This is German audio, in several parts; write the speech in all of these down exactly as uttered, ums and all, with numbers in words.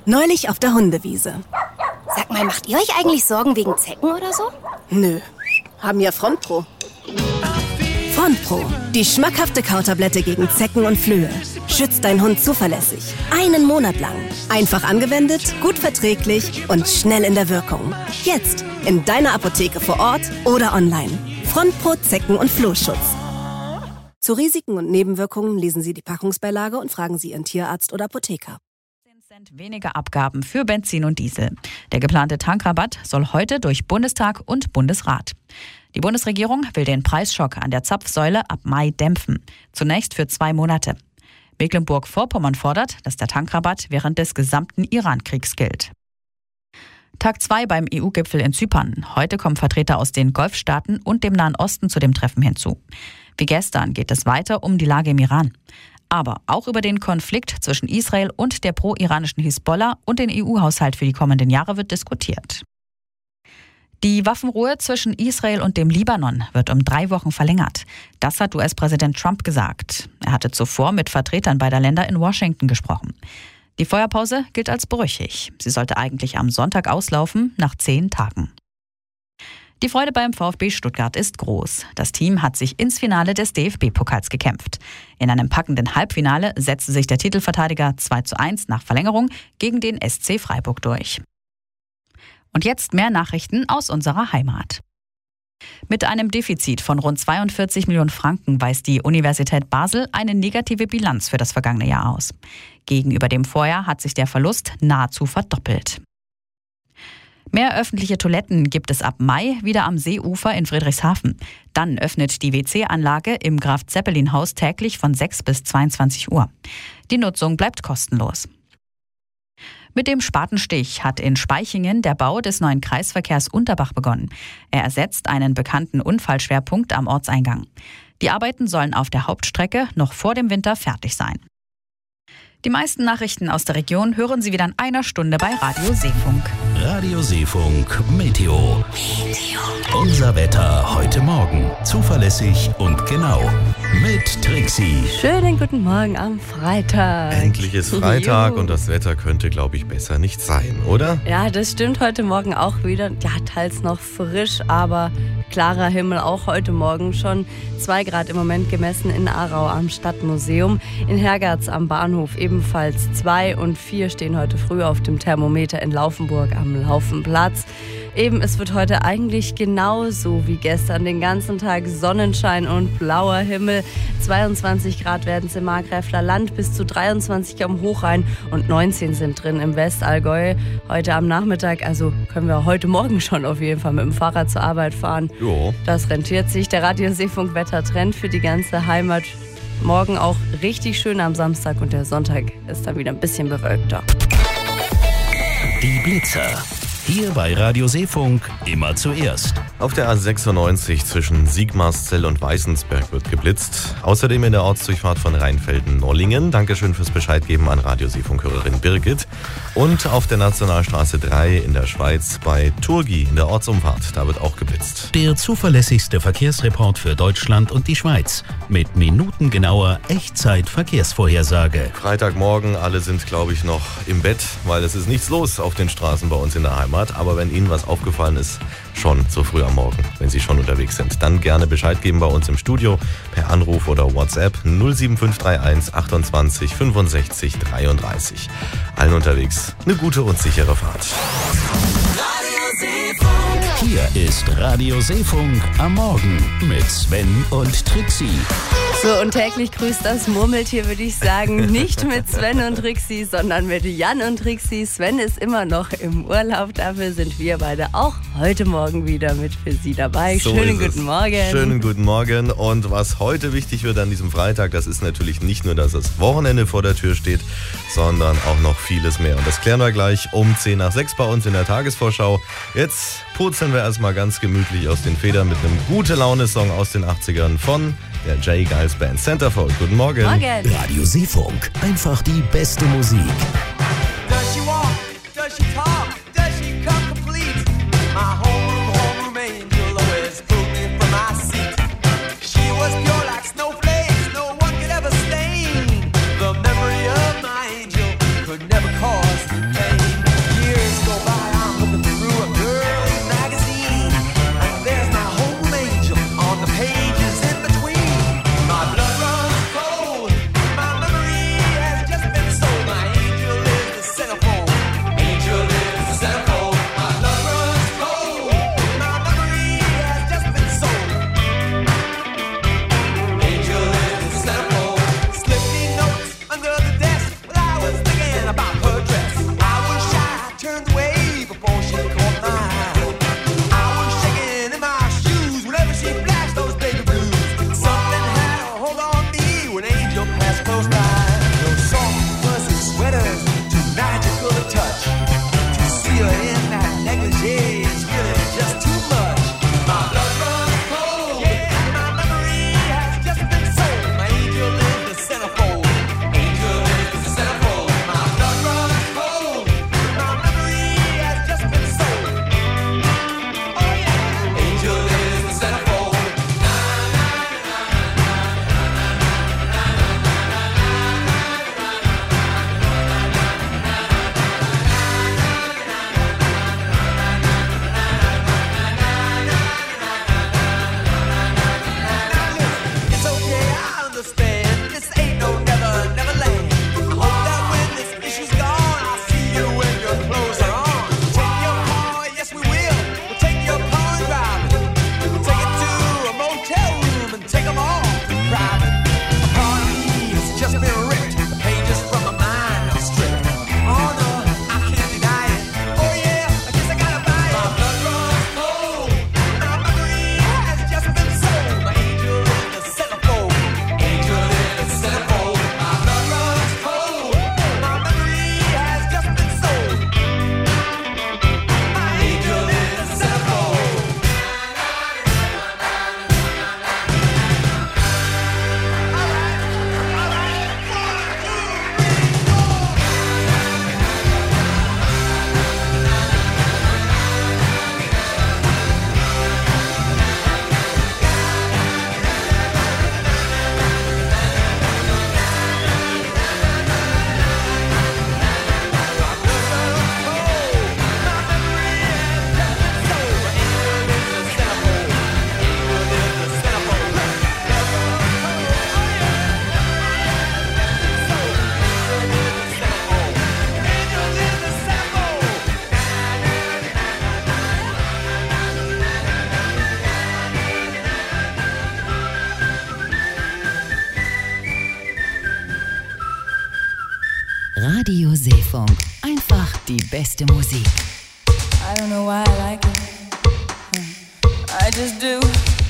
Neulich auf der Hundewiese. Sag mal, macht ihr euch eigentlich Sorgen wegen Zecken oder so? Nö, haben ja Frontpro. Frontpro, die schmackhafte Kautablette gegen Zecken und Flöhe. Schützt deinen Hund zuverlässig. Einen Monat lang. Einfach angewendet, gut verträglich und schnell in der Wirkung. Jetzt in deiner Apotheke vor Ort oder online. Frontpro Zecken- und Flohschutz. Zu Risiken und Nebenwirkungen lesen Sie die Packungsbeilage und fragen Sie Ihren Tierarzt oder Apotheker. zehn Cent weniger Abgaben für Benzin und Diesel. Der geplante Tankrabatt soll heute durch Bundestag und Bundesrat. Die Bundesregierung will den Preisschock an der Zapfsäule ab Mai dämpfen. Zunächst für zwei Monate. Mecklenburg-Vorpommern fordert, dass der Tankrabatt während des gesamten Iran-Kriegs gilt. Tag zwei beim E U-Gipfel in Zypern. Heute kommen Vertreter aus den Golfstaaten und dem Nahen Osten zu dem Treffen hinzu. Wie gestern geht es weiter um die Lage im Iran. Aber auch über den Konflikt zwischen Israel und der pro-iranischen Hisbollah und den E U-Haushalt für die kommenden Jahre wird diskutiert. Die Waffenruhe zwischen Israel und dem Libanon wird um drei Wochen verlängert. Das hat U S-Präsident Trump gesagt. Er hatte zuvor mit Vertretern beider Länder in Washington gesprochen. Die Feuerpause gilt als brüchig. Sie sollte eigentlich am Sonntag auslaufen, nach zehn Tagen. Die Freude beim VfB Stuttgart ist groß. Das Team hat sich ins Finale des D F B-Pokals gekämpft. In einem packenden Halbfinale setzte sich der Titelverteidiger zwei zu eins nach Verlängerung gegen den S C Freiburg durch. Und jetzt mehr Nachrichten aus unserer Heimat. Mit einem Defizit von rund zweiundvierzig Millionen Franken weist die Universität Basel eine negative Bilanz für das vergangene Jahr aus. Gegenüber dem Vorjahr hat sich der Verlust nahezu verdoppelt. Mehr öffentliche Toiletten gibt es ab Mai wieder am Seeufer in Friedrichshafen. Dann öffnet die W C-Anlage im Graf-Zeppelin-Haus täglich von sechs bis zweiundzwanzig Uhr. Die Nutzung bleibt kostenlos. Mit dem Spatenstich hat in Spaichingen der Bau des neuen Kreisverkehrs Unterbach begonnen. Er ersetzt einen bekannten Unfallschwerpunkt am Ortseingang. Die Arbeiten sollen auf der Hauptstrecke noch vor dem Winter fertig sein. Die meisten Nachrichten aus der Region hören Sie wieder in einer Stunde bei Radio Seefunk. Radio Seefunk Meteo. Meteo. Unser Wetter heute Morgen. Zuverlässig und genau. Mit Trixie. Schönen guten Morgen am Freitag. Endlich ist Freitag und das Wetter könnte, glaube ich, besser nicht sein, oder? Ja, das stimmt heute Morgen auch wieder. Ja, teils noch frisch, aber klarer Himmel auch heute Morgen schon. Zwei Grad im Moment gemessen in Aarau am Stadtmuseum. In Hergerz am Bahnhof ebenfalls zwei und vier stehen heute früh auf dem Thermometer in Laufenburg am Laufenplatz. Eben, es wird heute eigentlich genauso wie gestern. Den ganzen Tag Sonnenschein und blauer Himmel. zweiundzwanzig Grad werden es im Markgräfler Land, bis zu dreiundzwanzig am Hochrhein und neunzehn sind drin im Westallgäu. Heute am Nachmittag, also können wir heute Morgen schon auf jeden Fall mit dem Fahrrad zur Arbeit fahren. Jo. Das rentiert sich. Der Radio Seefunk Wettertrend für die ganze Heimat. Morgen auch richtig schön am Samstag und der Sonntag ist dann wieder ein bisschen bewölkter. Die Blitzer. Hier bei Radio Seefunk immer zuerst. Auf der A sechsundneunzig zwischen Sigmarszell und Weißensberg wird geblitzt. Außerdem in der Ortsdurchfahrt von Rheinfelden-Nollingen. Dankeschön fürs Bescheid geben an Radio Seefunk-Hörerin Birgit. Und auf der Nationalstraße drei in der Schweiz bei Turgi in der Ortsumfahrt. Da wird auch geblitzt. Der zuverlässigste Verkehrsreport für Deutschland und die Schweiz. Mit minutengenauer Echtzeit-Verkehrsvorhersage. Freitagmorgen, alle sind, glaube ich, noch im Bett, weil es ist nichts los auf den Straßen bei uns in der Heimat. Aber wenn Ihnen was aufgefallen ist, schon so früh am Morgen, wenn Sie schon unterwegs sind, dann gerne Bescheid geben bei uns im Studio per Anruf oder WhatsApp null sieben fünf drei eins achtundzwanzig fünfundsechzig dreiunddreißig. Allen unterwegs eine gute und sichere Fahrt. Hier ist Radio Seefunk am Morgen mit Sven und Trixie. So, und täglich grüßt das Murmeltier, würde ich sagen. Nicht mit Sven und Trixie, sondern mit Jan und Trixie. Sven ist immer noch im Urlaub. Dafür sind wir beide auch heute Morgen wieder mit für Sie dabei. So Schönen ist es. guten Morgen. Schönen guten Morgen. Und was heute wichtig wird an diesem Freitag, das ist natürlich nicht nur, dass das Wochenende vor der Tür steht, sondern auch noch vieles mehr. Und das klären wir gleich um zehn nach sechs bei uns in der Tagesvorschau. Jetzt purzeln wir erstmal ganz gemütlich aus den Federn mit einem Gute-Laune-Song aus den achtzigern von der J. Giles Band. Centerfold, guten Morgen. Morgen. Radio Seefunk, einfach die beste Musik. Does she walk? Does she talk? Does she come complete? My homeroom, homeroom angel always pulled me from my seat. She was pure like snowflakes, no one could ever stain. The memory of my angel could never cause pain. Seefunk. Einfach die beste Musik. I don't know why I like it. I just do.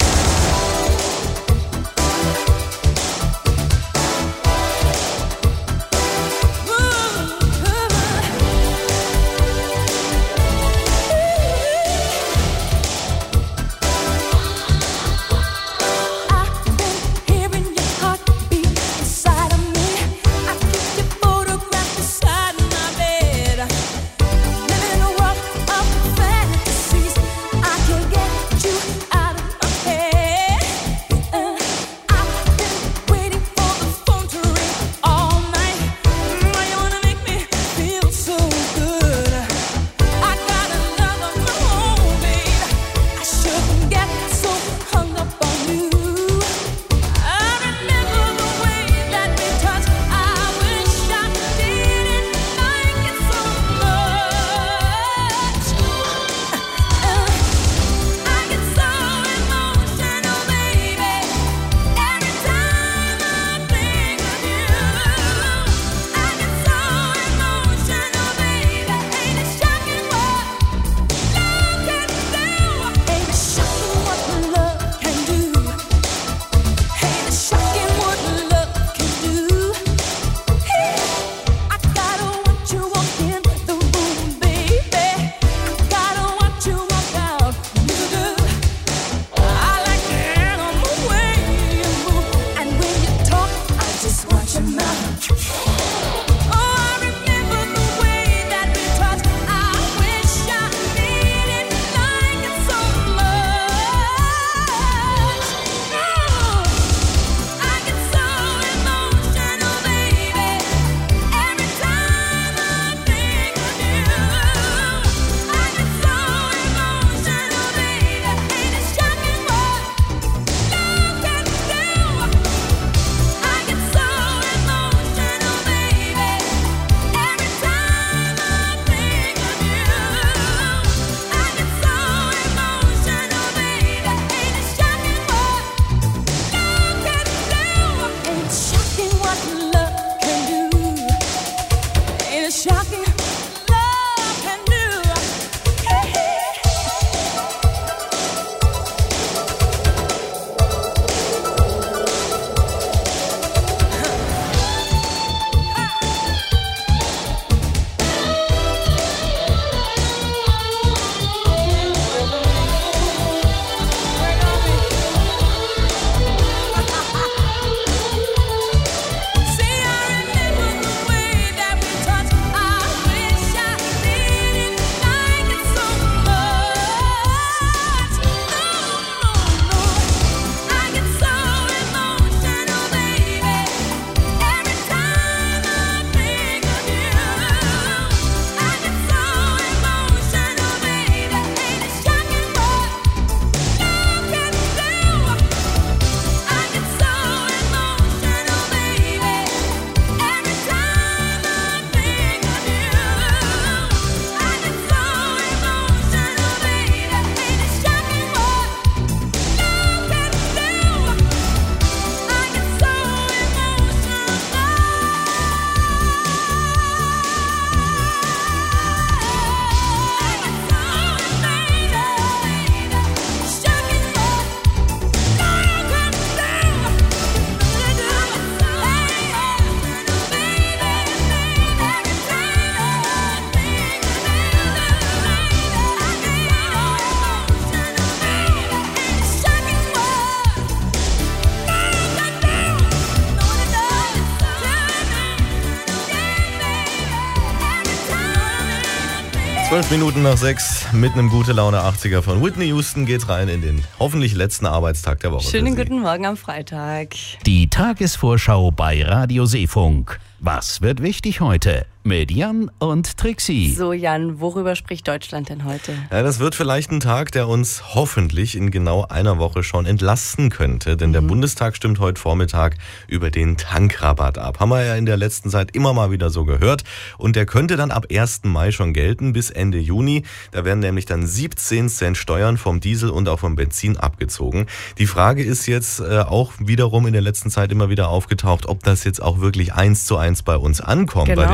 Zwölf Minuten nach sechs, mit einem gute Laune achtziger von Whitney Houston geht's rein in den hoffentlich letzten Arbeitstag der Woche. Schönen guten Morgen am Freitag. Die Tagesvorschau bei Radio Seefunk. Was wird wichtig heute? Mit Jan und Trixie. So Jan, worüber spricht Deutschland denn heute? Ja, das wird vielleicht ein Tag, der uns hoffentlich in genau einer Woche schon entlasten könnte, denn der mhm. Bundestag stimmt heute Vormittag über den Tankrabatt ab. Haben wir ja in der letzten Zeit immer mal wieder so gehört und der könnte dann ab ersten Mai schon gelten bis Ende Juni. Da werden nämlich dann siebzehn Cent Steuern vom Diesel und auch vom Benzin abgezogen. Die Frage ist jetzt äh, auch wiederum in der letzten Zeit immer wieder aufgetaucht, ob das jetzt auch wirklich eins zu eins bei uns ankommt, genau. bei den Verbrauchern.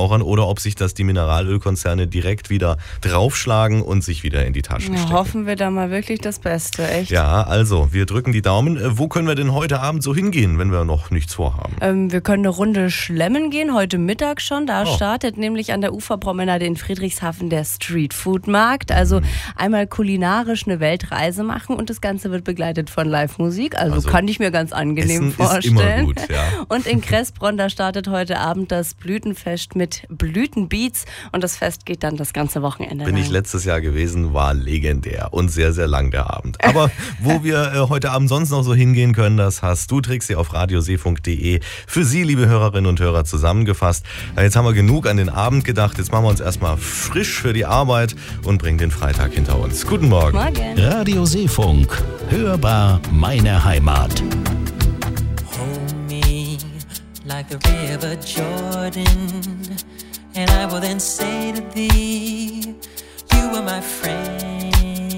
Verbrauchern oder ob sich das die Mineralölkonzerne direkt wieder draufschlagen und sich wieder in die Taschen Ja, stecken. hoffen wir da mal wirklich das Beste, echt. Ja, also, wir drücken die Daumen. Äh, Wo können wir denn heute Abend so hingehen, wenn wir noch nichts vorhaben? Ähm, wir können eine Runde schlemmen gehen, heute Mittag schon. Da Oh. startet nämlich an der Uferpromenade in Friedrichshafen der Streetfood-Markt. Also Mhm. einmal kulinarisch eine Weltreise machen und das Ganze wird begleitet von Live-Musik. Also, Also, kann ich mir ganz angenehm Essen vorstellen. ist immer gut, ja. Und in Kressbronn, da startet heute Abend das Blütenfest mit Blütenbeats und das Fest geht dann das ganze Wochenende Bin lang. ich letztes Jahr gewesen, war legendär und sehr, sehr lang der Abend. Aber wo wir äh, heute Abend sonst noch so hingehen können, das hast du, Trixie, auf radiosee.de für Sie, liebe Hörerinnen und Hörer, zusammengefasst. Na, jetzt haben wir genug an den Abend gedacht, jetzt machen wir uns erstmal frisch für die Arbeit und bringen den Freitag hinter uns. Guten Morgen. Morgen. Radio Seefunk. Hörbar meine Heimat. Hold me like the river Jordan, and I will then say to thee, you are my friend.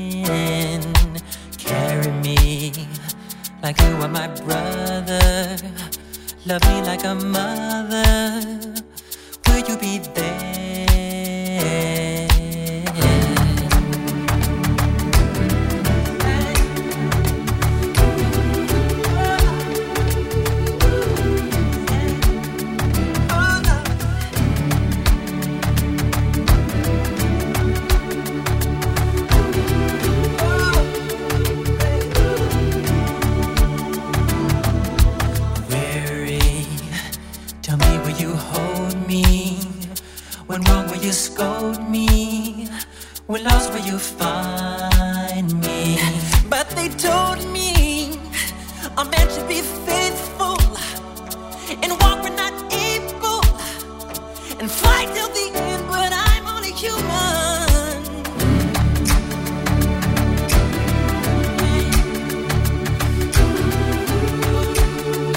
Carry me like you are my brother. Love me like a mother. Will you be there? Tell me, will you hold me? When wrong, will you scold me? When lost, will you find me? But they told me a man should be